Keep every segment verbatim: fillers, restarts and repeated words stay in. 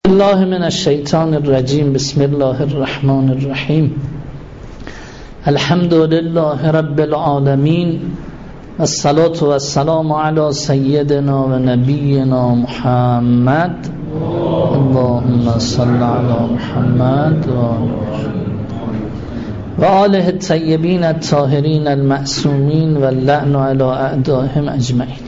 الله من الشیطان الرجیم. بسم الله الرحمن الرحیم. الحمد لله رب العالمین والصلاة والسلام علی سیدنا و نبینا محمد. اللهم صل علی محمد و آله الطیبین الطاهرین المعصومین و اللعن علی اعدائهم اجمعین.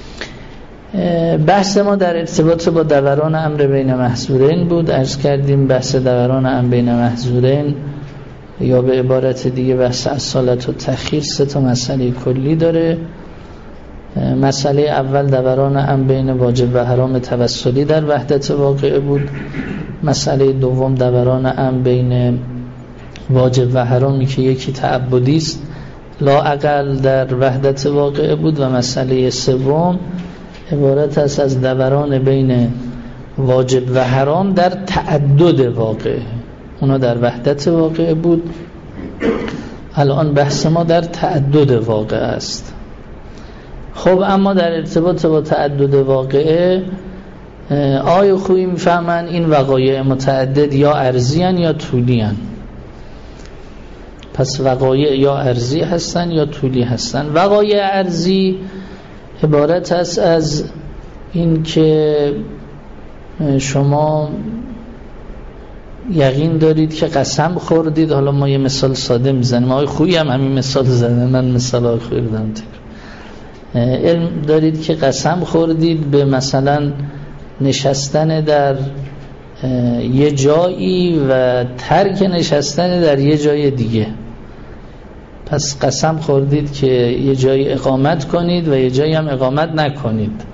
بحث ما در ارتباط با دوران امر بین محظورین بود. عرض کردیم بحث دوران امر بین محظورین یا به عبارت دیگه بحث اصالت و تأخیر سه تا مسئله کلی داره. مسئله اول دوران امر بین واجب و حرام توسلی در وحدت واقعه بود. مسئله دوم دوران امر بین واجب و حرامی که یکی تعبدی است لااقل در وحدت واقعه بود و مسئله سوم عبارت است از دوران بین واجب و حرام در تعدد واقعه. اونا در وحدت واقعه بود، الان بحث ما در تعدد واقعه است. خب اما در ارتباط با تعدد واقعه آیا خوبی میفهمن این وقایع متعدد یا ارضی هن یا طولی هن؟ پس وقایع یا ارضی هستن یا طولی هستن. وقایع ارضی عبارت است از این که شما یقین دارید که قسم خوردید. حالا ما یه مثال ساده میزنیم، آقای خویی هم همین مثال زدن، من مثال آقای خویی رو دارم تکرار. علم دارید که قسم خوردید به مثلا نشستن در یه جایی و ترک نشستن در یه جای دیگه. پس قسم خوردید که یه جایی اقامت کنید و یه جایی هم اقامت نکنید،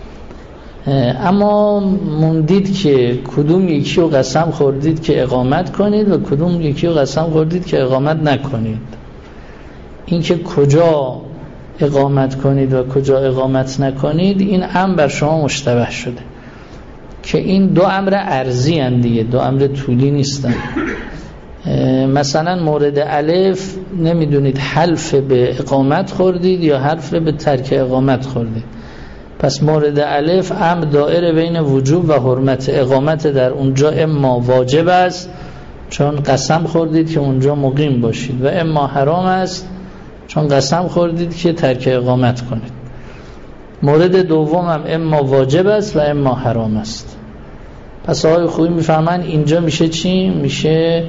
اما موندید که کدوم یکی رو قسم خوردید که اقامت کنید و کدوم یکی رو قسم خوردید که اقامت نکنید. این که کجا اقامت کنید و کجا اقامت نکنید این امر بر شما مشتبه شده که این دو امر ارضی هستند دیگه، دو امر طولی نیستن. مثلا مورد الف نمیدونید حلف به اقامت خوردید یا حلف به ترک اقامت خوردید. پس مورد الف امر دائره بین وجوب و حرمت. اقامت در اونجا اما واجب است چون قسم خوردید که اونجا مقیم باشید و اما حرام است چون قسم خوردید که ترک اقامت کنید. مورد دوم هم اما واجب است و اما حرام است. پس آقای خوبی میفهمن اینجا میشه چی؟ میشه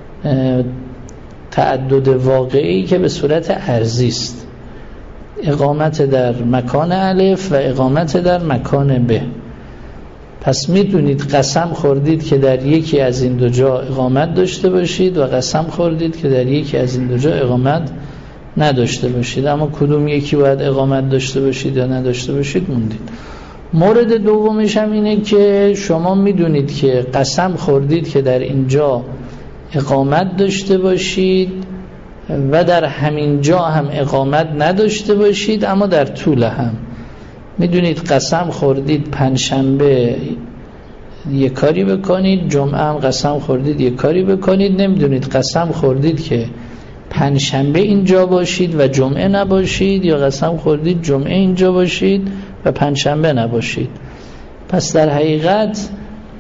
تعدد واقعی که به صورت ارضی است. اقامت در مکان الف و اقامت در مکان ب. پس میدونید قسم خوردید که در یکی از این دو جا اقامت داشته باشید و قسم خوردید که در یکی از این دو جا اقامت نداشته باشید، اما کدوم یکی باید اقامت داشته باشید یا نداشته باشید موندید. مورد دومش هم اینه که شما میدونید که قسم خوردید که در اینجا اقامت داشته باشید و در همین جا هم اقامت نداشته باشید، اما در طول هم میدونید قسم خوردید پنجشنبه یک کاری بکنید، جمعه هم قسم خوردید یک کاری بکنید. نمیدونید قسم خوردید که پنجشنبه اینجا باشید و جمعه نباشید یا قسم خوردید جمعه اینجا باشید و پنجشنبه نباشید. پس در حقیقت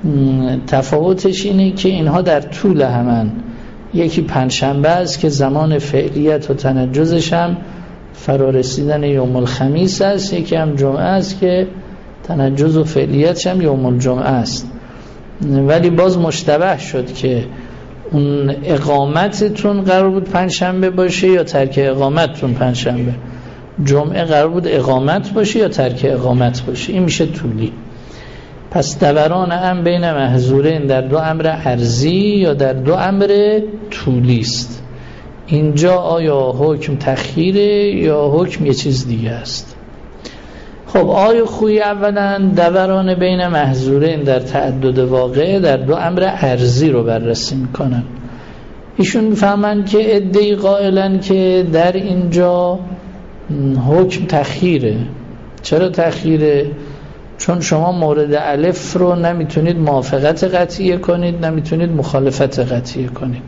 تفاوتش اینه که اینها در طول همن. یکی پنجشنبه است که زمان فعلیت و تنجزش هم فرارسیدن یوم الخمیس است، یکی هم جمعه است که تنجز و فعلیتش هم یوم الجمعه است. ولی باز مشتبه شد که اون اقامتتون قرار بود پنجشنبه باشه یا ترک اقامتتون پنجشنبه. جمعه قرار بود اقامت باشه یا ترک اقامت باشه. این میشه طولی. پس دوران امر بین محظورین در دو امر ارضی یا در دو امر طولی است. اینجا آیا حکم تأخیره یا حکم یه چیز دیگه است؟ خب آیا خویی اولا دوران بین محظورین در تعدد واقع در دو امر ارضی رو بررسی میکنن. ایشون میفهمن که ادعی قائلن که در اینجا حکم تأخیره. چرا تأخیره؟ چون شما مورد الف رو نمیتونید موافقت قطعیه کنید، نمیتونید مخالفت قطعیه کنید.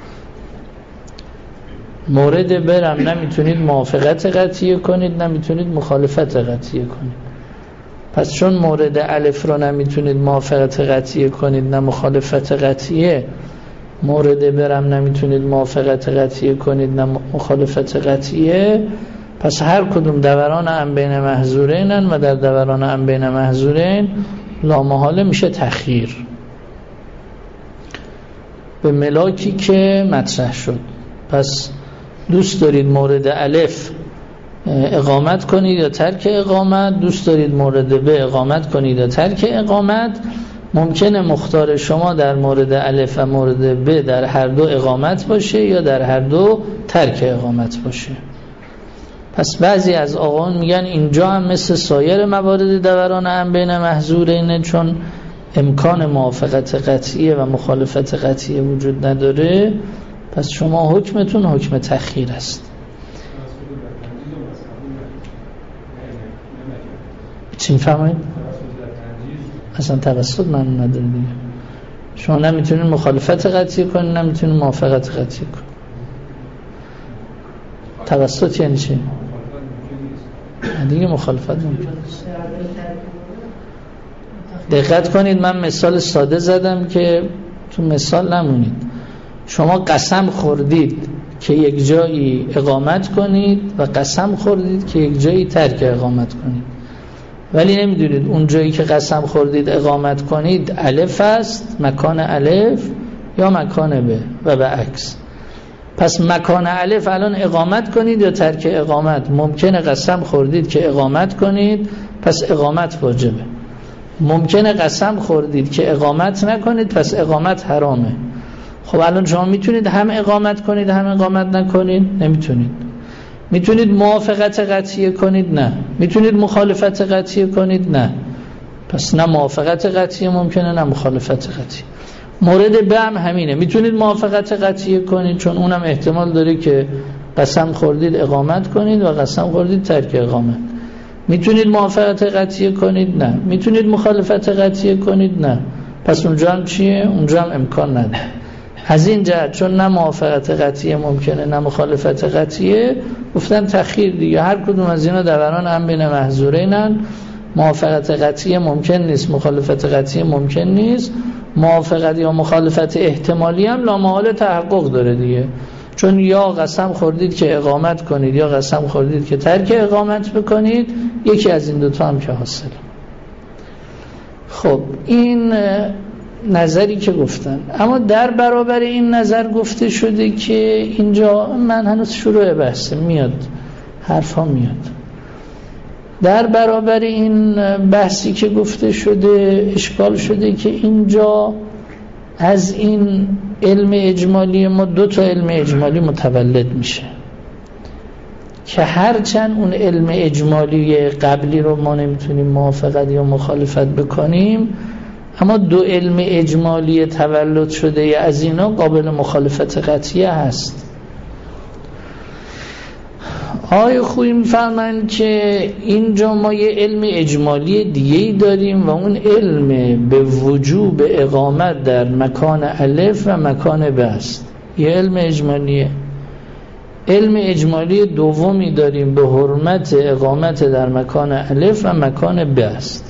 مورد برم نمیتونید موافقت قطعیه کنید، نمیتونید مخالفت قطعیه کنید. پس چون مورد الف رو نمیتونید موافقت قطعیه کنید نه مخالفت قطعیه، مورد برم نمیتونید موافقت قطعیه کنید نه مخالفت قطعیه، پس هر کدوم دوران ام بین محظورینن و در دوران ام بین محظورین لامحاله میشه تخییر به ملاکی که مطرح شد. پس دوست دارید مورد الف اقامت کنید یا ترک اقامت، دوست دارید مورد ب اقامت کنید یا ترک اقامت، ممکنه مختار شما در مورد الف و مورد ب در هر دو اقامت باشه یا در هر دو ترک اقامت باشه. پس بعضی از آقایان میگن اینجا هم مثل سایر موارد دوران ام بین محظورینه، چون امکان موافقت قطعیه و مخالفت قطعیه وجود نداره، پس شما حکمتون حکم تخییر است. چی میفهمید؟ اصلا توسط من نداره دیگه. شما نمیتونید مخالفت قطعی کنید نمیتونید موافقت قطعی کنید. توسط یعنی چی؟ دیگه مخالفت ممکن است. دقت کنید من مثال ساده زدم که تو مثال نمونید. شما قسم خوردید که یک جایی اقامت کنید و قسم خوردید که یک جایی ترک اقامت کنید، ولی نمیدونید اون جایی که قسم خوردید اقامت کنید الف است، مکان الف، یا مکان ب و به عکس. پس مکان الف الان اقامت کنید یا ترک اقامت. ممکنه قسم خوردید که اقامت کنید پس اقامت واجبه، ممکنه قسم خوردید که اقامت نکنید پس اقامت حرامه. خب الان شما میتونید هم اقامت کنید هم اقامت نکنید؟ نمیتونید. میتونید موافقت قطعیه کنید؟ نه. میتونید مخالفت قطعیه کنید؟ نه. پس نه موافقت قطعیه ممکنه نه مخالفت قطعیه. مورد به هم همینه، میتونید موافقت قطعیه کنید چون اونم احتمال داره که قسم خوردید اقامت کنید و قسم خوردید ترک اقامت. میتونید موافقت قطعیه کنید؟ نه. میتونید مخالفت قطعیه کنید؟ نه. پس اونجا هم چیه؟ اونجا هم امکان نداره. از این جهت چون نه موافقت قطعیه ممکنه نه مخالفت قطعیه، گفتن تخییر دیگه. هر کدوم از اینا دوران هم بین محظورینن. موافقت قطعیه ممکن نیست، مخالفت قطعیه ممکن نیست، موافقت یا مخالفت احتمالی هم لامحاله تحقق داره دیگه، چون یا قسم خوردید که اقامت کنید یا قسم خوردید که ترک اقامت بکنید، یکی از این دوتا هم که حاصله. خب این نظری که گفتن، اما در برابر این نظر گفته شده که اینجا من هنوز شروع بحثه میاد، حرفا میاد. در برابر این بحثی که گفته شده اشکال شده که اینجا از این علم اجمالی ما دو تا علم اجمالی متولد میشه که هرچند اون علم اجمالی قبلی رو ما نمیتونیم موافقت یا مخالفت بکنیم، اما دو علم اجمالی تولد شده از اینا قابل مخالفت قطعیه هست. آقای خویی می‌فرمایند که اینجا ما یه علم اجمالی دیگه‌ای داریم و اون علم به وجوب اقامت در مکان الف و مکان ب است. یه علم اجمالیه. علم اجمالی دومی داریم به حرمت اقامت در مکان الف و مکان ب است.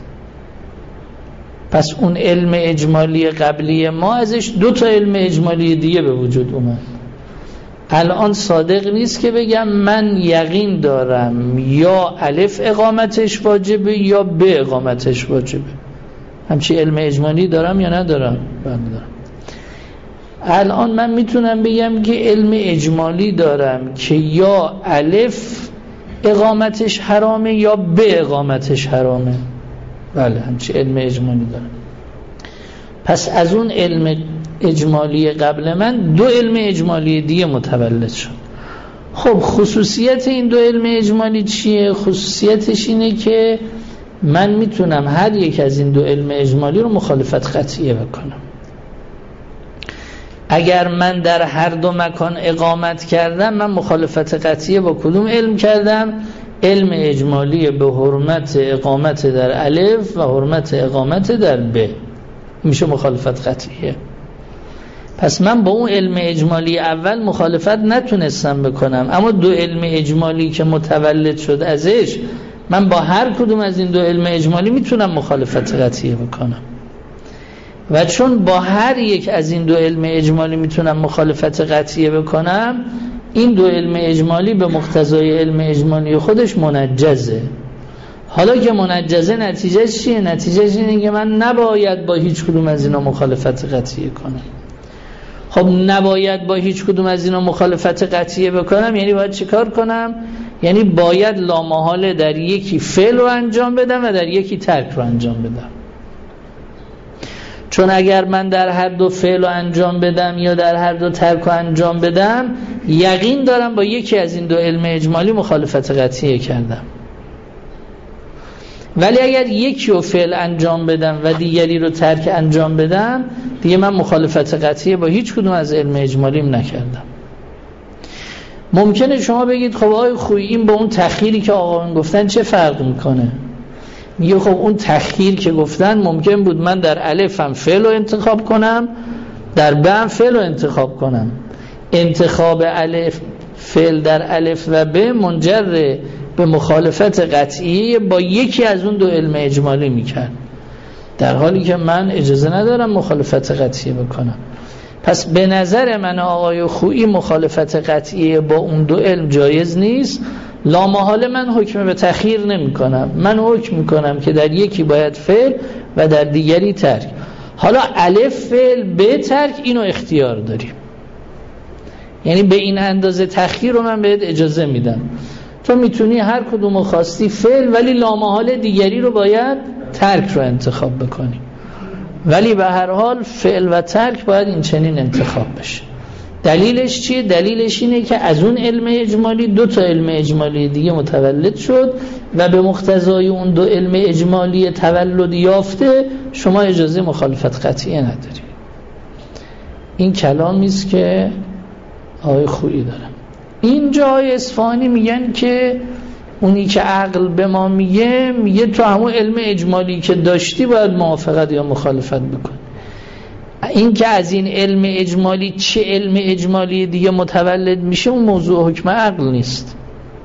پس اون علم اجمالی قبلی ما ازش دو تا علم اجمالی دیگه به وجود اومد. الان صادق نیست که بگم من یقین دارم یا الف اقامتش واجبه یا ب اقامتش واجبه. همچی علم اجمالی دارم یا ندارم؟ بله دارم. الان من میتونم بگم که علم اجمالی دارم که یا الف اقامتش حرامه یا ب اقامتش حرامه. بله همچی علم اجمالی دارم. پس از اون علم اجمالی قبل من دو علم اجمالی دیگه متولد شد. خب خصوصیت این دو علم اجمالی چیه؟ خصوصیتش اینه که من میتونم هر یک از این دو علم اجمالی رو مخالفت قطعیه بکنم. اگر من در هر دو مکان اقامت کردم، من مخالفت قطعیه با کدوم علم کردم؟ علم اجمالی به حرمت اقامت در الف و حرمت اقامت در ب، میشه مخالفت قطعیه. پس من با اون علم اجمالی اول مخالفت نتونستم بکنم، اما دو علم اجمالی که متولد شد ازش، من با هر کدوم از این دو علم اجمالی میتونم مخالفت قطعیه بکنم و چون با هر یک از این دو علم اجمالی میتونم مخالفت قطعیه بکنم، این دو علم اجمالی به مقتضای علم اجمالی خودش منجزه. حالا که منجزه نتیجه چیه؟ نتیجه اینه که من نباید با هیچ کدوم از اینا مخالفت قطعیه کنم. خب نباید با هیچ کدوم از اینا مخالفت قطعیه بکنم، یعنی باید چه کار کنم؟ یعنی باید لامحاله در یکی فعل رو انجام بدم و در یکی ترک رو انجام بدم. چون اگر من در هر دو فعل رو انجام بدم یا در هر دو ترک رو انجام بدم، یقین دارم با یکی از این دو علم اجمالی مخالفت قطعیه کردم. ولی اگر یکی رو فعل انجام بدم و دیگری رو ترک انجام بدم، دیگه من مخالفت قطعیه با هیچ کدوم از علم اجمالیم نکردم. ممکنه شما بگید خب آقای خویی این با اون تأخیری که آقایون گفتن چه فرق میکنه؟ میگه خب اون تأخیر که گفتن ممکن بود من در الف هم فعل رو انتخاب کنم، در ب هم فعل رو انتخاب کنم. انتخاب الف فعل در الف و ب منجر به مخالفت قطعی با یکی از اون دو علم اجمالی میکرد، در حالی که من اجازه ندارم مخالفت قطعی بکنم. پس به نظر من آقای خویی مخالفت قطعی با اون دو علم جایز نیست. لامحاله من حکم به تأخیر نمی کنم، من حکم می کنم که در یکی باید فعل و در دیگری ترک. حالا الف فعل ب ترک، اینو اختیار داریم، یعنی به این اندازه تأخیر رو من بهت اجازه میدم. تو میتونی هر کدومو خواستی فعل، ولی لامحاله دیگری رو باید ترک رو انتخاب بکنی. ولی به هر حال فعل و ترک باید این چنین انتخاب بشه. دلیلش چیه؟ دلیلش اینه که از اون علم اجمالی دو تا علم اجمالی دیگه متولد شد و به مقتضای اون دو علم اجمالی تولد یافته شما اجازه مخالفت قطعی نداری. این کلامی است که آقای خویی دارن. اینجا آقای اصفهانی میگن که اونی که عقل به ما میگه میگه تو همون علم اجمالی که داشتی باید موافقت یا مخالفت بکن. این که از این علم اجمالی چه علم اجمالی دیگه متولد میشه اون موضوع حکم عقل نیست.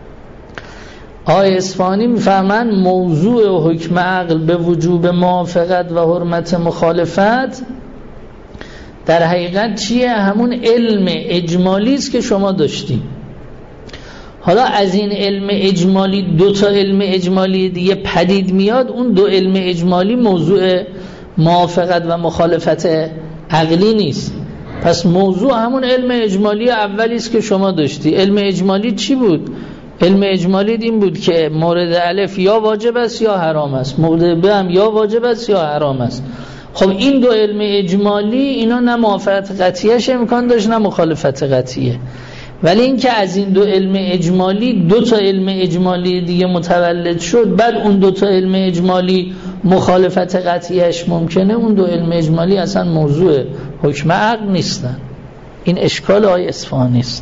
آقای اصفهانی میفهمن موضوع حکم عقل به وجوب موافقت و حرمت مخالفت در حقیقت چیه؟ همون علم اجمالی است که شما داشتی. حالا از این علم اجمالی دو تا علم اجمالی دیگه پدید میاد، اون دو علم اجمالی موضوع موافقت و مخالفت عقلی نیست. پس موضوع همون علم اجمالی اولی است که شما داشتی. علم اجمالی چی بود؟ علم اجمالی این بود که مورد الف یا واجب است یا حرام است، مورد ب هم یا واجب است یا حرام است. خب این دو علم اجمالی اینا نه موافقت قطعیش امکان داشت نه مخالفت قطعیه. ولی این که از این دو علم اجمالی دو تا علم اجمالی دیگه متولد شد، بعد اون دو تا علم اجمالی مخالفت قطعیش ممکنه، اون دو علم اجمالی اصلا موضوع حکم عقل نیستن. این اشکال آقای اصفهانی است.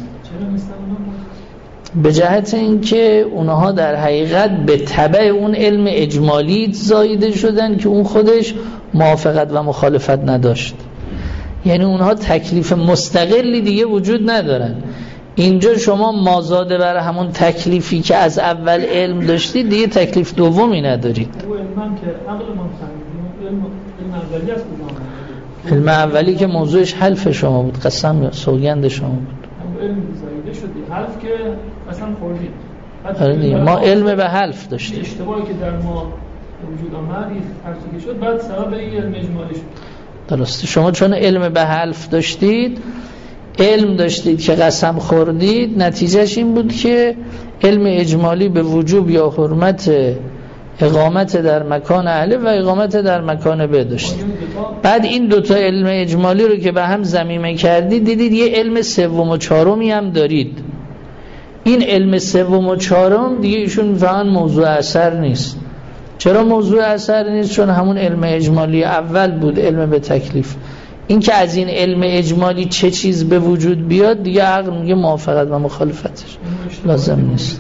به جهت اینکه اونها در حقیقت به تبع اون علم اجمالی زایده شدن که اون خودش موافقت و مخالفت نداشت. یعنی اونها تکلیف مستقلی دیگه وجود ندارن. اینجا شما مازاده بر همون تکلیفی که از اول علم داشتید دیگه تکلیف دومی ندارید. علم اولی که موضوعش حلف شما بود، قسم یا سوگند شما بود. علم زایده شدی، حلف که قسم خوردید. آره دیگه، ما علم به حلف داشتیم. اشتباهی که در ما وجود آمد هرچی شد بعد سبب این علم اجمالی شد. درسته. شما چون علم به حلف داشتید، علم داشتید که قسم خوردید، نتیجهش این بود که علم اجمالی به وجوب یا حرمت اقامت در مکان اهل و اقامت در مکان ب داشتید. بعد این دوتا علم اجمالی رو که به هم ضمیمه کردید، دیدید یه علم سوم و چهارمی هم دارید. این علم سوم و چهارم دیگه ایشون میفهمن موضوع اثر نیست. چرا موضوع اثر نیست؟ چون همون علم اجمالی اول بود، علم به تکلیف. این که از این علم اجمالی چه چیز به وجود بیاد دیگه عقل میگه موافقت و مخالفتش لازم نیست.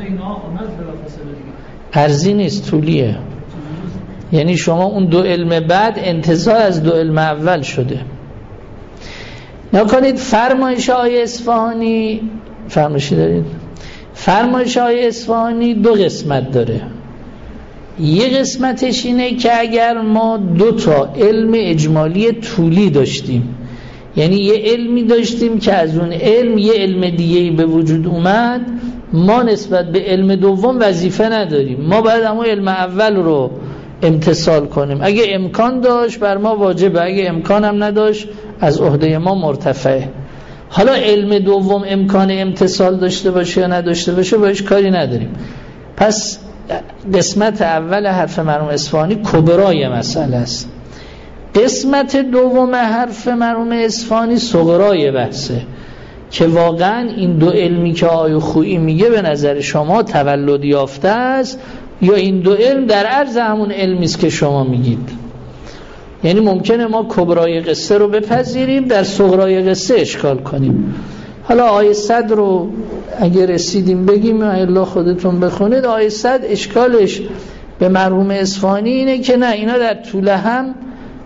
ارزی نیست، طولیه. یعنی شما اون دو علم بعد انتزاع از دو علم اول شده. نکنید فرمایش آقای اصفهانی، فرمایشی دارید؟ فرمایش آقای اصفهانی دو قسمت داره. یه قسمتش اینه که اگر ما دو تا علم اجمالی طولی داشتیم، یعنی یه علمی داشتیم که از اون علم یه علم دیگه‌ای به وجود اومد، ما نسبت به علم دوم وظیفه نداریم، ما باید همون علم اول رو امتثال کنیم. اگه امکان داشت بر ما واجبه، اگه امکان هم نداشت از عهده ما مرتفعه. حالا علم دوم امکان امتثال داشته باشه یا نداشته باشه باش کاری نداریم. پس قسمت اول حرف مرحوم اصفهانی کبرای مسئله است، قسمت دوم حرف مرحوم اصفهانی صغرای بحثه که واقعا این دو علمی که آقای خویی میگه به نظر شما تولد یافته است یا این دو علم در عرض همون علمی است که شما میگید. یعنی ممکنه ما کبرای قصه رو بپذیریم، در صغرای قصه اشکال کنیم. حالا آیه صد رو اگه رسیدیم بگیم، الله خودتون بخونید. آیه صد اشکالش به مرحوم اصفهانی اینه که نه، اینا در طول هم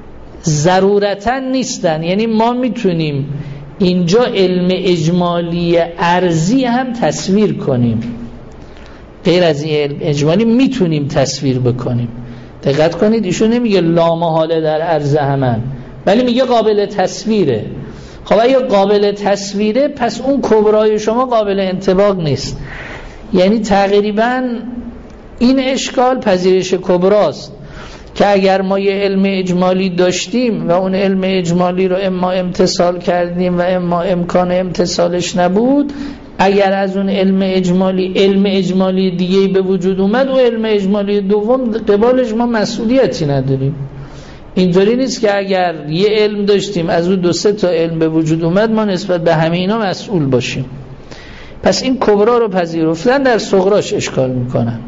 ضرورتاً نیستن، یعنی ما میتونیم اینجا علم اجمالی ارضی هم تصویر کنیم، غیر از این علم اجمالی میتونیم تصویر بکنیم. دقت کنید ایشون نمیگه لا محاله در عرض همن، ولی میگه قابل تصویره. خب اگه قابل تصویره پس اون کبرای شما قابل انطباق نیست، یعنی تقریبا این اشکال پذیرش کبراست که اگر ما یه علم اجمالی داشتیم و اون علم اجمالی رو اما امتثال کردیم و اما امکان امتثالش نبود، اگر از اون علم اجمالی علم اجمالی دیگه‌ای به وجود اومد، اون علم اجمالی دوم قبالش ما مسئولیتی نداریم. اینطوری نیست که اگر یه علم داشتیم از اون دو سه تا علم به وجود اومد ما نسبت به همه اینا مسئول باشیم. پس این کبرا رو پذیرفتن، در صغراش اشکال میکنن.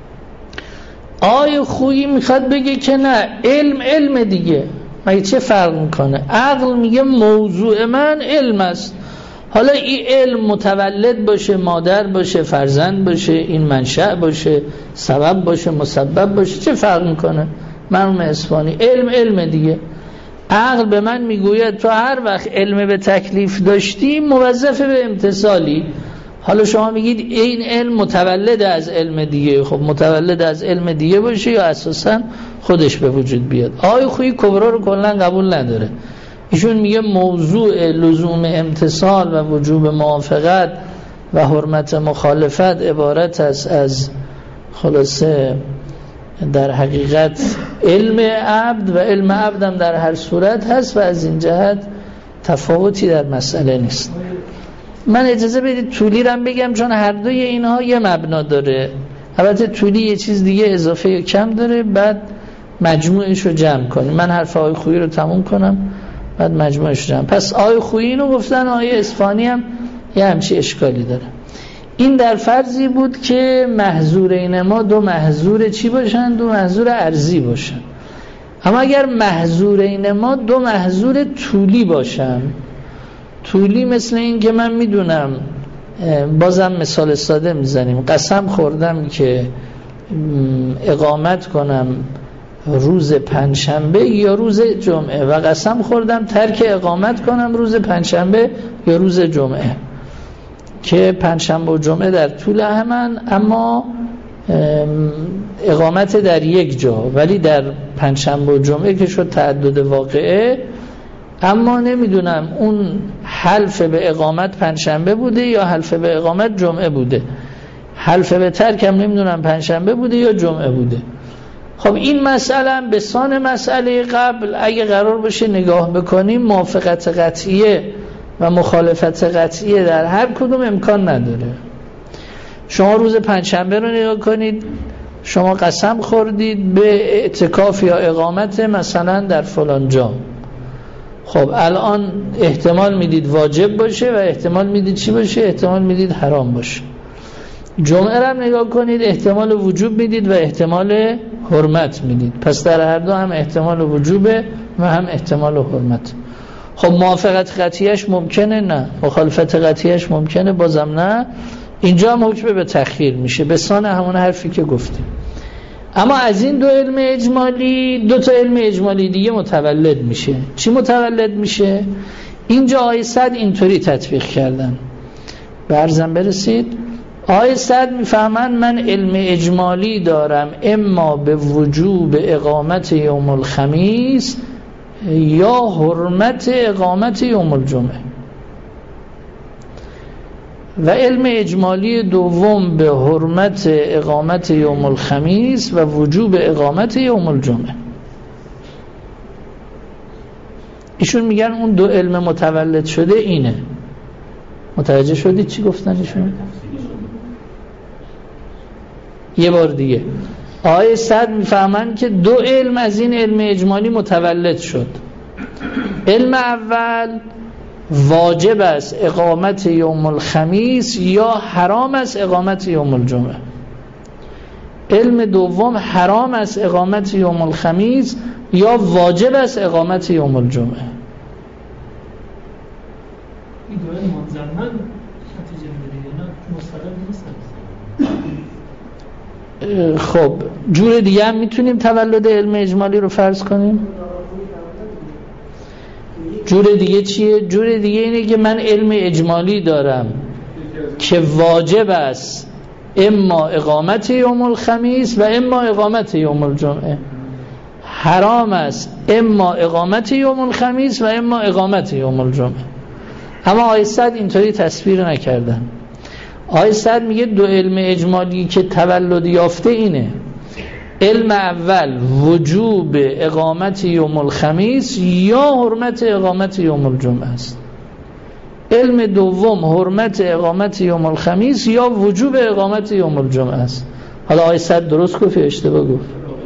آقای خویی میخواد بگه که نه، علم علم دیگه، مگه چه فرق میکنه؟ عقل میگه موضوع من علم است، حالا این علم متولد باشه، مادر باشه، فرزند باشه، این منشأ باشه، سبب باشه، مسبب باشه، چه فرق میکنه؟ مرحوم اصفهانی علم علم دیگه. عقل به من میگوید تو هر وقت علم به تکلیف داشتی موظف به امتثالی. حالا شما میگید این علم متولد از علم دیگه، خب متولد از علم دیگه باشه یا اساسا خودش به وجود بیاد. آقای خویی کبرا رو کلا قبول نداره. ایشون میگه موضوع لزوم امتثال و وجوب موافقت و حرمت مخالفت عبارت است از خلاصه در حقیقت علم عبد، و علم عبد هم در هر صورت هست و از این جهت تفاوتی در مسئله نیست. من اجازه بدید طولی رم بگم چون هر دوی اینها یه مبنا داره. البته طولی یه چیز دیگه اضافه یا کم داره، بعد مجموعش رو جمع کنیم. من حرف آقای خویی رو تموم کنم بعد مجموعش رو جمع. پس آقای خویی اینو گفتن، آقای اصفهانی هم یه همچی اشکالی داره. این در فرضی بود که محظورین ما دو محظور چی باشن؟ دو محظور ارضی باشن. اما اگر محظورین ما دو محظور طولی باشن، طولی مثل این که من میدونم، بازم مثال ساده میزنیم، قسم خوردم که اقامت کنم روز پنجشنبه یا روز جمعه، و قسم خوردم ترک اقامت کنم روز پنجشنبه یا روز جمعه، که پنجشنبه و جمعه در طول همن، اما اقامت در یک جا، ولی در پنجشنبه و جمعه که شد تعدد واقعه. اما نمیدونم اون حلف به اقامت پنجشنبه بوده یا حلف به اقامت جمعه بوده، حلف به ترک هم نمیدونم پنجشنبه بوده یا جمعه بوده. خب این مسئله به سان مسئله قبل اگه قرار باشه نگاه بکنیم، موافقت قطعیه و مخالفت قطعیه در هر کدوم امکان نداره. شما روز پنجشنبه رو نگاه کنید، شما قسم خوردید به اعتکاف یا اقامت مثلا در فلان جا، خب الان احتمال میدید واجب باشه و احتمال میدید چی باشه؟ احتمال میدید حرام باشه. جمعه رو هم نگاه کنید، احتمال وجوب میدید و احتمال حرمت میدید. پس در هر دو هم احتمال وجوبه و هم احتمال حرمت. خب موافقت قطعیش ممکنه؟ نه. مخالفت قطعیش ممکنه؟ بازم نه. اینجا هم حکم به تأخیر میشه، به سان همون حرفی که گفتیم. اما از این دو علم اجمالی دو تا علم اجمالی دیگه متولد میشه. چی متولد میشه؟ اینجا آیه صد اینطوری تطبیق کردن، به عرضم برسید. آقای سعد میفهمن من علم اجمالی دارم اما به وجوب اقامت یوم الخمیس یا حرمت اقامت یوم الجمعه، و علم اجمالی دوم به حرمت اقامت یوم الخمیس و وجوب اقامت یوم الجمعه. ایشون میگن اون دو علم متولد شده اینه. متوجه شدید چی گفتن ایشون؟ یه بار دیگه آقای سعد میفهمن که دو علم از این علم اجمالی متولد شد. علم اول واجب است اقامت یوم الخمیس یا حرام است اقامت یوم الجمعه. علم دوم حرام است اقامت یوم الخمیس یا واجب است اقامت یوم الجمعه. این دو علم منظمن نتیجه میده نه مستقل نیستن. خب جور دیگه هم میتونیم تولد علم اجمالی رو فرض کنیم. جور دیگه چیه؟ جور دیگه اینه که من علم اجمالی دارم که واجب است اما اقامت یوم الخمیس و اما اقامت یوم الجمعه، حرام است اما اقامت یوم الخمیس و اما اقامت یوم الجمعه. اما آقای سعد اینطوری تصویر نکردن. آقای سعد میگه دو علم اجمالی که تولد یافته اینه: علم اول وجوب اقامت یوم الخمیس یا حرمت اقامت یوم الجمعه است. علم دوم حرمت اقامت یوم الخمیس یا وجوب اقامت یوم الجمعه است. حالا آقای سعد درست گفت یا اشتباه گفت؟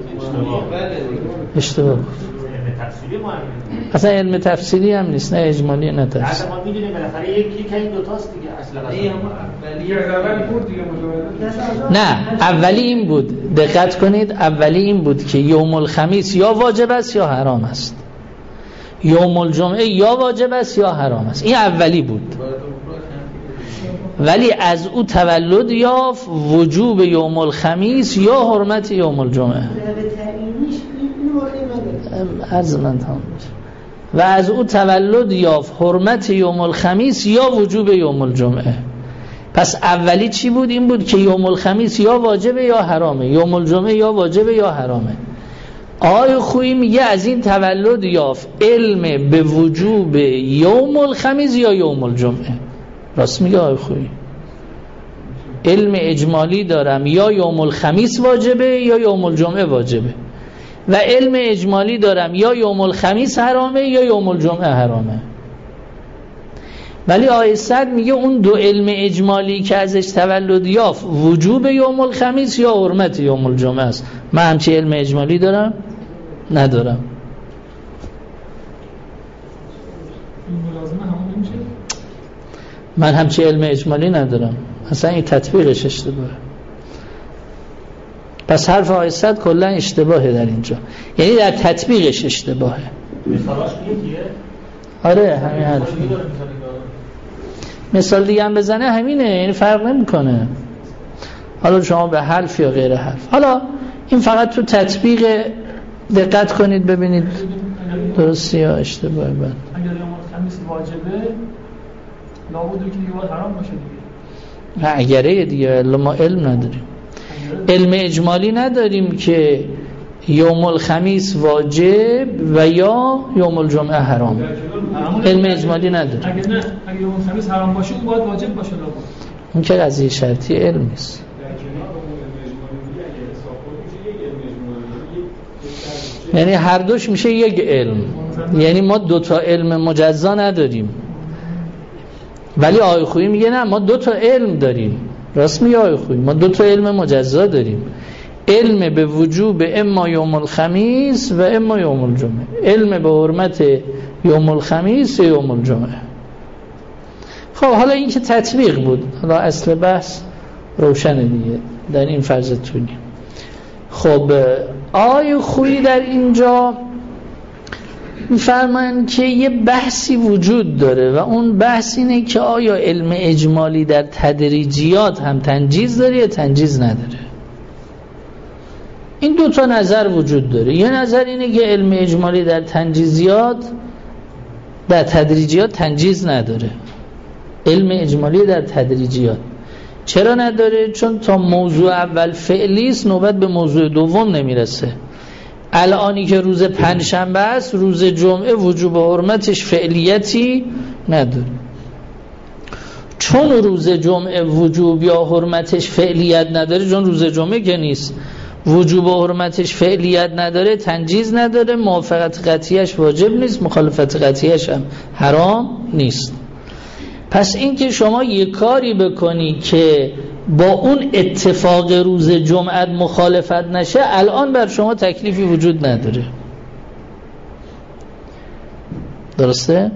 اشتباه گفت. اصلا علم تفسیری هم نیست، نه اجمالی نه تفسیری. ما میدونیم بالاخره یکی که این دو تاست دیگه اصلا. نه اولی این بود، دقت کنید، اولی این بود که یوم الخمیس یا واجب است یا حرام است، یوم الجمعه یا واجب است یا حرام است. این اولی بود. ولی از او تولد یافت وجوب یوم الخمیس یا حرمت یوم الجمعه. عرض من تمام میشه. و از او تولد یافت حرمت یوم الخمیس یا وجوب یوم الجمعه. پس اولی چی بود؟ این بود که یوم الخمیس یا واجبه یا حرامه، یوم الجمعه یا واجبه یا حرامه. آقای خویی میگه از این تولد یافت علم به وجوب یوم الخمیس یا یوم الجمعه. راست میگه آقای خویی. علم اجمالی دارم یا یوم الخمیس واجبه یا یوم الجمعه واجبه، و علم اجمالی دارم یا یوم الخمیس حرامه یا یوم الجمعه حرامه. ولی آقای سعد میگه اون دو علم اجمالی که ازش تولد یافت وجوب یوم الخمیس یا حرمت یوم الجمعه است. من همچی علم اجمالی دارم؟ ندارم. من همچی علم اجمالی ندارم. اصلا این تطبیقش اشتباهه. پس حرف آقای سعد کلا اشتباهه در اینجا، یعنی در تطبیقش اشتباهه. مثالاش یکیه؟ آره همین حرف. مثال دیگه هم بزنه همینه، یعنی فرق نمیکنه. حالا شما به حرف یا غیر حرف. حالا این فقط تو تطبیق دقت کنید ببینید درستی یا اشتباهه. بعد اگر یوم الخمیس واجبه لابد که دیگه باید حرام باشه دیگه. نه اگره دیگه ما علم نداریم، علم اجمالی نداریم که یوم الخمیس واجب و یا یوم الجمعه حرام. علم اجمالی نداریم. اگه نه اگه یوم الخمیس حرام باشه اون باید واجب باشه لابد. اون که قضیه شرطی علم نیست. یعنی هر دوش میشه یک علم، یعنی ما دو تا علم مجزا نداریم. ولی آقای خویی میگه نه ما دو تا علم داریم. راست میگه آقای خویی، ما دو تا علم مجزا داریم، علم به وجوب اما یوم الخمیس و اما یوم الجمعه، علم به حرمت یوم الخمیس و یوم الجمعه. خب حالا این که تطبیق بود، حالا اصل بحث روشنه دیگه در این فرض طولی. خب آقای خویی در اینجا میفرمایند که یه بحثی وجود داره و اون بحث اینه که آیا علم اجمالی در تدریجیات هم تنجیز داره یا تنجیز نداره. این دو تا نظر وجود داره. یه نظر اینه که علم اجمالی در تنجیزیات در تدریجیات تنجیز نداره. علم اجمالی در تدریجیات چرا نداره؟ چون تا موضوع اول فعلی است، نوبت به موضوع دوم نمیرسه. الانی که روز پنجشنبه است، روز جمعه وجوب حرمتش فعلیتی نداره. چون روز جمعه وجوب یا حرمتش فعلیت نداره، چون روز جمعه که نیست، وجوب و حرمتش فعلیت نداره، تنجیز نداره، موافقت قطعیش واجب نیست، مخالفت قطعیش هم حرام نیست. پس این که شما یک کاری بکنی که با اون اتفاق روز جمعه مخالفت نشه، الان بر شما تکلیفی وجود نداره. درسته؟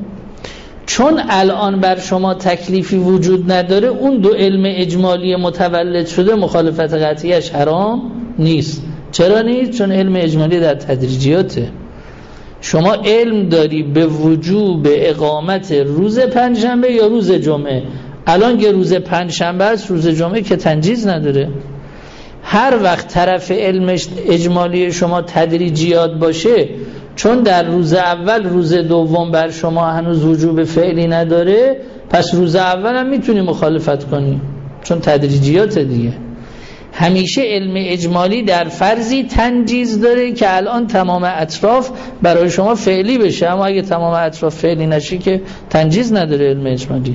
چون الان بر شما تکلیفی وجود نداره، اون دو علم اجمالی متولد شده مخالفت قطعیش حرام نیست. چرا نیست؟ چون علم اجمالی در تدریجیاته. شما علم داری به وجوب اقامت روز پنجشنبه یا روز جمعه. الان که روز پنجشنبه است، روز جمعه که تنجیز نداره. هر وقت طرف علم اجمالی شما تدریجیات باشه، چون در روز اول روز دوم بر شما هنوز وجوب فعلی نداره، پس روز اول هم میتونی مخالفت کنی، چون تدریجیات دیگه. همیشه علم اجمالی در فرضی تنجیز داره که الان تمام اطراف برای شما فعلی بشه، اما اگه تمام اطراف فعلی نشه که تنجیز نداره علم اجمالی.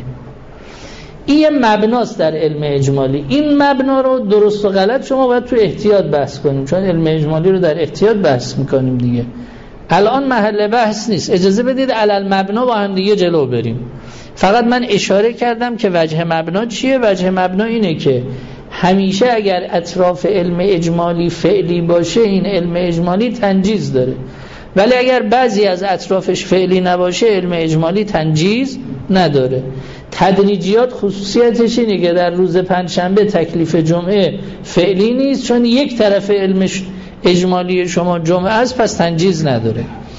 این یه مبناست در علم اجمالی. این مبنا رو درست و غلط شما باید تو احتیاط بحث کنیم، چون علم اجمالی رو در احتیاط بحث میکنیم دیگه. الان محل بحث نیست. اجازه بدید علل مبنا با هم دیگه جلو بریم. فقط من اشاره کردم که وجه مبنا چیه. وجه مبنا اینه که همیشه اگر اطراف علم اجمالی فعلی باشه، این علم اجمالی تنجیز داره، ولی اگر بعضی از اطرافش فعلی نباشه، علم اجمالی تنجیز نداره. تدریجیات خصوصیتش اینه که در روز پنجشنبه تکلیف جمعه فعلی نیست، چون یک طرف علم اجمالی شما جمعه است، پس تنجیز نداره.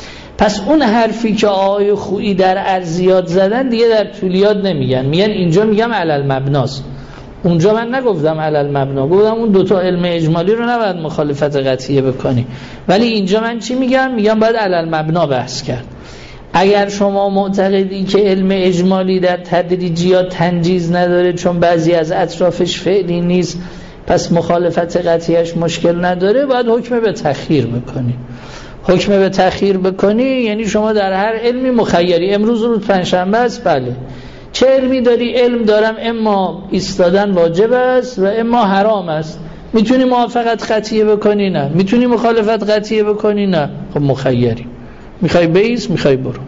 پس اون حرفی که آقای خویی در ارضیات زدن دیگه در طولیات نمیگن، میگن اینجا میگم علل مبناست. اونجا من نگفتم علل مبنا، گفتم اون دوتا علم اجمالی رو نباید مخالفت قطعیه بکنی، ولی اینجا من چی میگم؟ میگم باید علل مبنا بحث کرد. اگر شما معتقدی که علم اجمالی در تدریجیات تنجیز نداره چون بعضی از اطرافش فعلی نیست، پس مخالفت قطعیش مشکل نداره، باید حکم به تأخیر بکنی. حکم به تأخیر بکنی یعنی شما در هر علمی مخیری. امروز روز پنجشنبه است، بله، چه علمی داری؟ علم دارم اما ایستادن واجب است و اما حرام است. میتونی موافقت قطعیه بکنی؟ نه. میتونی مخالفت قطعیه بکنی؟ نه. خب مخیری، میخوای بیس، میخوای برو.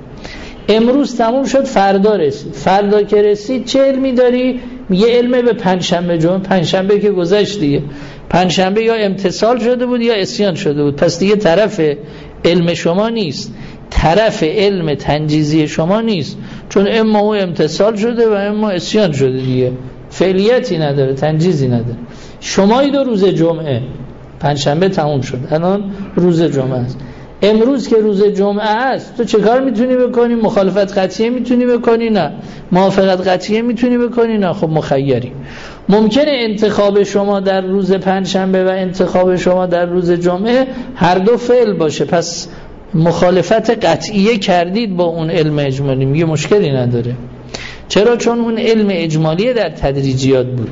امروز تموم شد، فردا رسید. فردا که رسید چه علمی داری؟ یه علم به پنجشنبه جمعه. پنجشنبه که گذشت دیگه، پنجشنبه یا امتثال شده بود یا عصیان شده بود، پس دیگه طرف علم شما نیست، طرف علم تنجیزی شما نیست، چون اما او امتثال شده و اما عصیان شده دیگه، فعلیتی نداره، تنجیزی نداره. شمایی دو روز جمعه، پنجشنبه تموم شد، الان روز جمعه است. امروز که روز جمعه است، تو چه کار میتونی بکنی؟ مخالفت قطعیه میتونی بکنی؟ نه. موافقت قطعیه میتونی بکنی؟ نه. خب مخیری. ممکنه انتخاب شما در روز پنجشنبه و انتخاب شما در روز جمعه هر دو فعل باشه، پس مخالفت قطعیه کردید با اون علم اجمالی، میگه مشکلی نداره. چرا؟ چون اون علم اجمالی در تدریجیات بود.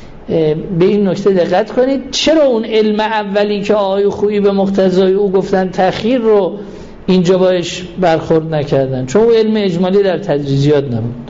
به این نکته دقت کنید. چرا اون علم اولی که آقای خویی به مقتضای او گفتن تأخیر رو اینجا باش برخورد نکردن؟ چون اون علم اجمالی در تدریجیات نبود.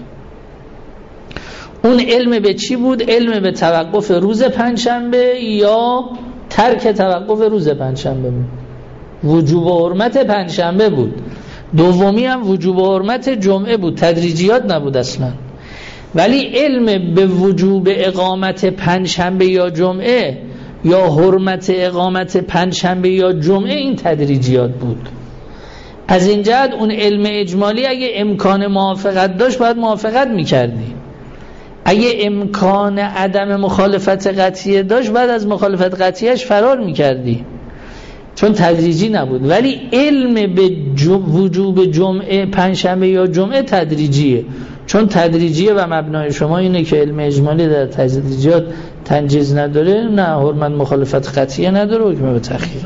اون علم به چی بود؟ علم به توقف روز پنجشنبه یا ترک توقف روز پنجشنبه بود. وجوب و حرمت پنجشنبه بود. دومی هم وجوب و حرمت جمعه بود، تدریجیات نبود اصلا. ولی علم به وجوب اقامت پنجشنبه یا جمعه یا حرمت اقامت پنجشنبه یا جمعه این تدریجیات بود. از این جهت اون علم اجمالی اگه امکان موافقت داشت باید موافقت میکردی، اگه امکان عدم مخالفت قطعیه داشت بعد از مخالفت قطعیش فرار میکردی، چون تدریجی نبود. ولی علم به وجوب جمعه پنجشنبه یا جمعه تدریجیه، چون تدریجیه و مبنای شما اینه که علم اجمالی در تدریجیات تنجیز نداره، نه حرمت مخالفت قطعیه نداره، حکم به تأخیر.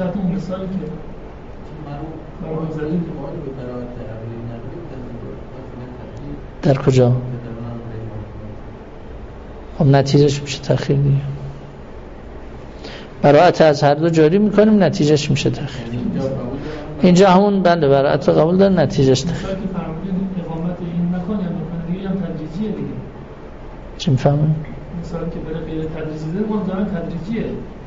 در کجا؟ خب نتیجهش میشه تأخیر دیگه. براءت از هر دو جاری میکنیم، نتیجهش میشه تأخیر. اینجا همون بنده براءت قبول داره، نتیجهش تأخیر. اقامت این مکان یا مکان دیگه هم تدریجیه دیگه. چی میفهمه؟ مثلا که برای غیر تدریجی ده منظورا تدریجیه.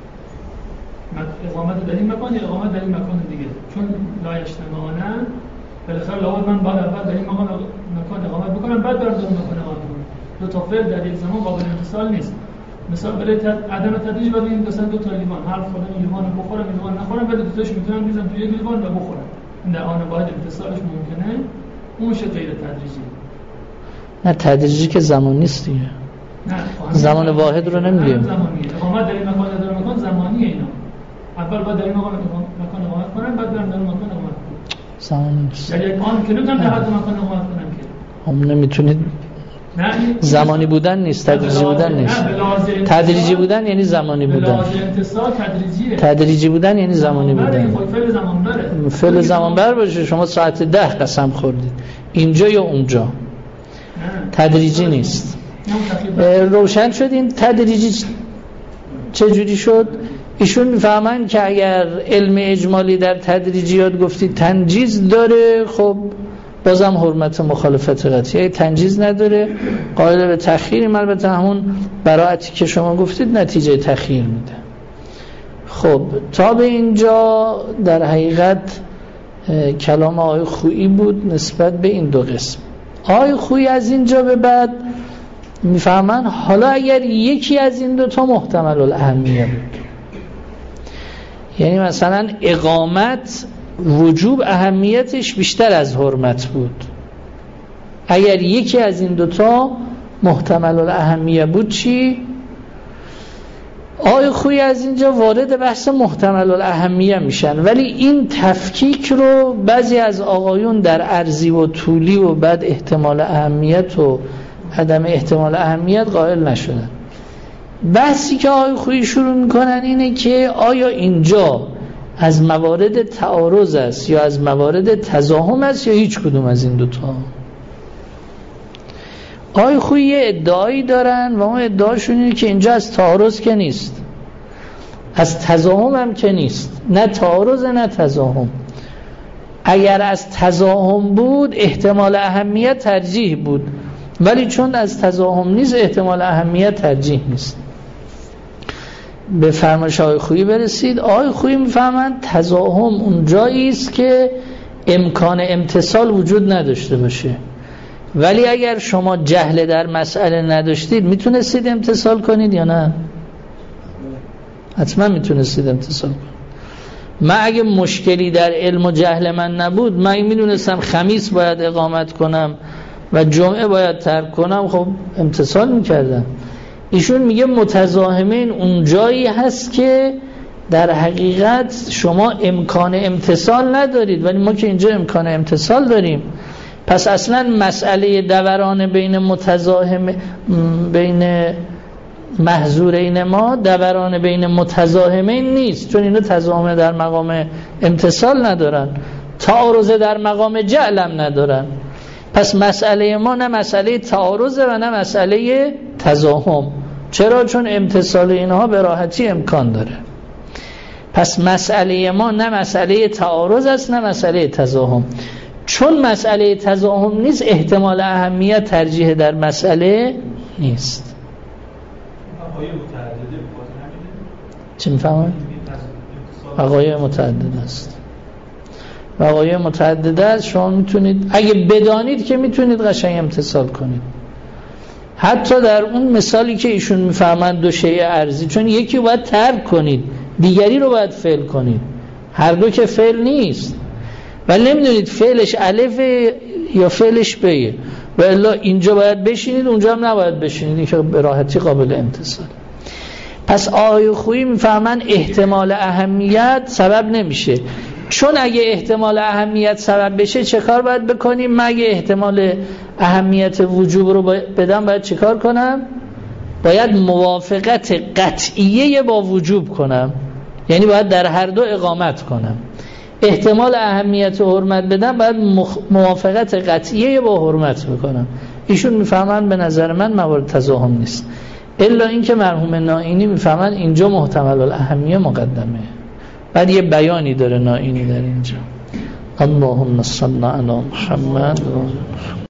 اقامت در این مکان یا اقامت در این مکان دیگه، چون لا یجتمعانن بالاخره لابد من باید اول در این مکان مکان اقامت بکنم بعد برم در اون مکان اقامت کنم. دو تا فعل در یک زمان قابل اتصال نیست. مثلا برای تد... عدم تدریج باید بگیم مثلا دو تا لیوان، هر خودم لیوان رو بخورم لیوان نخورم، ولی دو تاش میتونم بریزم توی یک لیوان و بخورم. این در آن باید اتصالش ممکنه، اون شه غیر تدریجی. نه تدریجی که زمان نیست دیگه. نه زمان واحد رو نمیگیم. زمانیه. اقامت در این مکان در مکان زمانیه اینا. اول باید در این مکان مکان اقامت کنم بعد برم در اون مکان اقامت کنم. زمان نیست. یعنی آن که نمیتونم در حد مکان اقامت کنم که. هم نمیتونید. زمانی بودن نیست، تدریجی بودن نیست. تدریجی بودن یعنی زمانی بودن. تدریجی بودن یعنی زمانی بودن. فعل زمان بره. فعل زمان بر باشه. شما ساعت ده قسم خوردید. اینجا یا اونجا. تدریجی نیست. روشن شد این تدریجی چجوری شد؟ ایشون میفهمن که اگر علم اجمالی در تدریجیات گفتید تنجیز داره، خب بازم حرمت مخالفت قطعی. تنجیز نداره، قائل به تأخیر، البته همون براءتی که شما گفتید نتیجه تأخیر میده. خب تا به اینجا در حقیقت کلام آقای خویی بود نسبت به این دو قسم. آقای خویی از اینجا به بعد میفهمن حالا اگر یکی از این دو تا محتمل الاهمیه بود، یعنی مثلا اقامت وجوب اهمیتش بیشتر از حرمت بود، اگر یکی از این دوتا محتمل الاهمیه بود چی؟ آقای خویی از اینجا وارد بحث محتمل الاهمیه میشن، ولی این تفکیک رو بعضی از آقایون در عرضی و طولی و بعد احتمال اهمیت و عدم احتمال اهمیت قائل نشدن. بحثی که آقای خویی شروع میکنن اینه که آیا اینجا از موارد تعارض است یا از موارد تزاحم است یا هیچ کدوم از این دوتا. آقای خویی ادعایی دارن و اون ادعاشون اینه که اینجا از تعارض که نیست، از تزاحم هم که نیست، نه تعارض نه تزاحم. اگر از تزاحم بود احتمال اهمیت ترجیح بود، ولی چون از تزاحم نیست احتمال اهمیت ترجیح نیست. به فرمایش آقای خویی برسید. آقای خویی میفهمند تزاحم اون جایی است که امکان امتصال وجود نداشته باشه، ولی اگر شما جهل در مسئله نداشتید میتونستید امتصال کنید یا نه؟ حتما میتونستید امتصال کنید. من اگه مشکلی در علم و جهل من نبود، من میدونستم خمیس باید اقامت کنم و جمعه باید ترک کنم، خب امتصال میکردم. ایشون میگه متزاحمین اون جایی هست که در حقیقت شما امکان امتصال ندارید، ولی ما که اینجا امکان امتصال داریم. پس اصلا مسئله دوران بین متزاحم بین محظورین ما دوران بین متزاحمین نیست، چون اینا تزاحم در مقام امتصال ندارن، تعارض در مقام جعلم ندارن. پس مسئله ما نه مسئله تعارض و نه مسئله تزاحم. چرا؟ چون امتصال اینها به راحتی امکان داره. پس مسئله ما نه مسئله تعارض است نه مسئله تزاحم. چون مسئله تزاحم نیست احتمال اهمیت ترجیح در مسئله نیست. چی میفهمید؟ وقایع متعدد است. وقایع متعدد است. شما میتونید اگه بدانید که میتونید قشنگ امتصال کنید. حتی در اون مثالی که ایشون میفهمند دو شیء ارضی، چون یکی باید ترک کنید دیگری رو باید فعل کنید، هر دو که فعل نیست، ولی نمیدونید فعلش الف یا فعلش بیه، و الا اینجا باید بشینید اونجا هم نباید بشینید، این که به راحتی قابل امتصال. پس آقای خویی میفهمن احتمال اهمیت سبب نمیشه، چون اگه احتمال اهمیت سبب بشه چه کار باید بکنیم؟ مگه احتمال اهمیت وجوب رو بدم باید چه کار کنم؟ باید موافقت قطعیه با وجوب کنم، یعنی باید در هر دو اقامت کنم. احتمال اهمیت و حرمت بدم باید موافقت قطعیه با حرمت بکنم. ایشون میفهمن به نظر من موارد تزاحم نیست. الا اینکه مرحوم نائینی میفهمن اینجا محتمل الاهمیه مقدمه، بعد یه بیانی داره نائینی در اینجا. اللهم صل علی محمد.